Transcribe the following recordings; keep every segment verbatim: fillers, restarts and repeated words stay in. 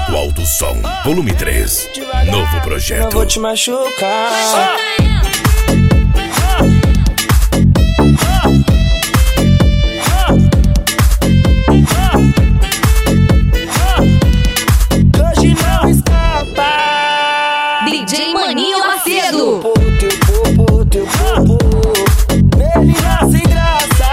Thiago Alto Som, volume três, novo projeto. Não vou te machucar. Hoje não escapa. D J Maninho Macedo. Teu popo, teu popo, menina sem graça.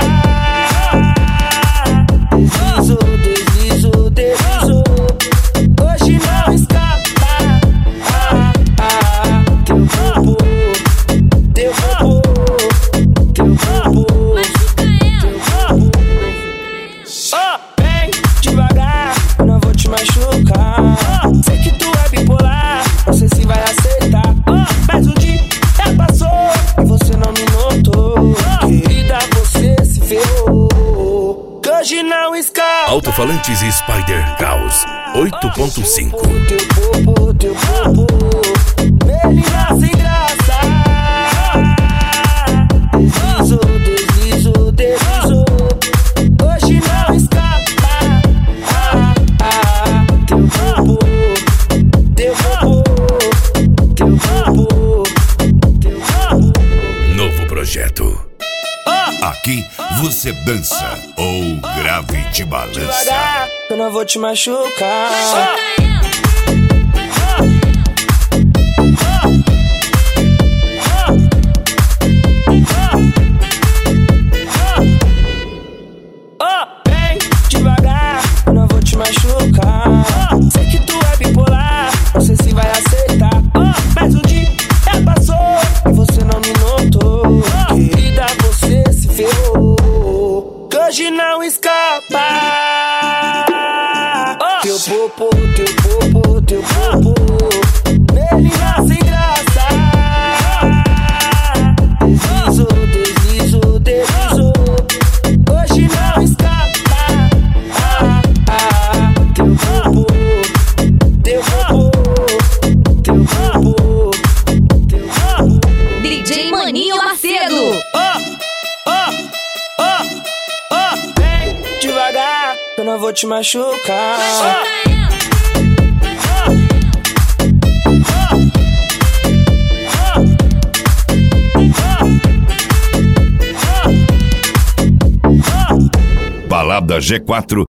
Deslizou, deslizou, deslizou. Hoje não escapa. Ah, ah, teu popo, teu popo, teu popo, teu popo. Oh, vem devagar, eu não vou te machucar. Sei que tu é bipolar, não sei se vai aceitar. Mas o dia passou e você não me notou. Querida, você se ferrou. Que hoje não escapa. Alto-falantes e Spider Caos oito ponto cinco. Teu popo, teu popo, menina sem graça. Deslizou, deslizou, deslizou. Hoje não escapa. Ah, ah, teu popo, teu popo, teu popo, teu popo. Novo projeto. Aqui você dança ou grave de balança. Devagar, eu não vou te machucar. Oh, vem devagar, eu não vou te machucar. Sei que tu é bipolar, não sei se vai aceitar. Mas o dia passou e você não me notou. Querida, você se ferrou. Que hoje não escapa. Teu popo, teu popo, teu popo, menina sem graça. Deslizou, deslizou, deslizou. Hoje não escapa. Ah, ah, teu popo, teu popo, teu popo, teu popo. D J Maninho Macedo. Oh, oh, oh, oh, vem devagar, eu não vou te machucar. Balada G quatro